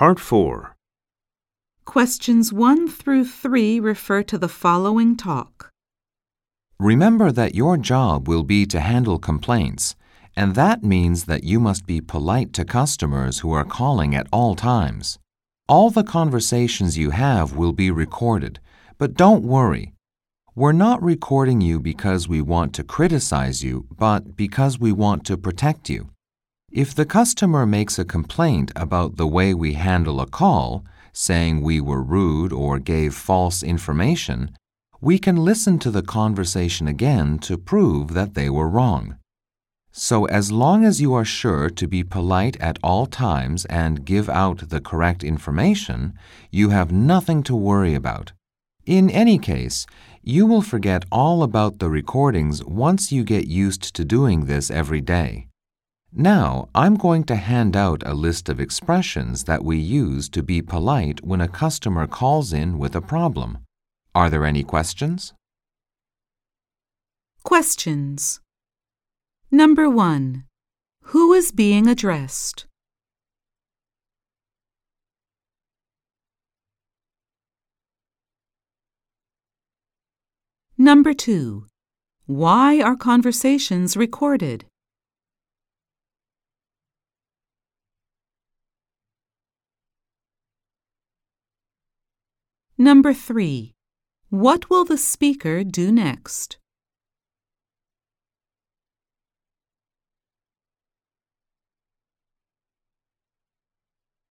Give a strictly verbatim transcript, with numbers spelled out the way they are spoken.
Part four. Questions one through three refer to the following talk. Remember that your job will be to handle complaints, and that means that you must be polite to customers who are calling at all times. All the conversations you have will be recorded, but don't worry. We're not recording you because we want to criticize you, but because we want to protect you. If the customer makes a complaint about the way we handle a call, saying we were rude or gave false information, we can listen to the conversation again to prove that they were wrong. So as long as you are sure to be polite at all times and give out the correct information, you have nothing to worry about. In any case, you will forget all about the recordings once you get used to doing this every day. Now, I'm going to hand out a list of expressions that we use to be polite when a customer calls in with a problem. Are there any questions? Questions. Number one. Who is being addressed? Number two. Why are conversations recorded? Number three. What will the speaker do next?